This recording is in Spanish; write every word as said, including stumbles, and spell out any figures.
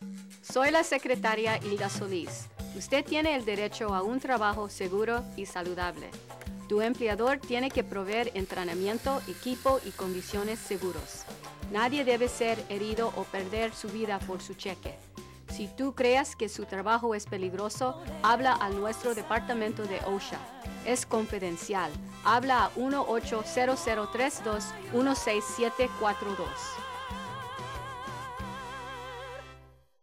Soy la secretaria Hilda Solís. Usted tiene el derecho a un trabajo seguro y saludable. Tu empleador tiene que proveer entrenamiento, equipo y condiciones seguros. Nadie debe ser herido o perder su vida por su cheque. Si tú creas que su trabajo es peligroso, habla a nuestro departamento de OSHA. Es confidencial. Habla a uno ocho cero cero tres dos uno seis siete cuatro dos.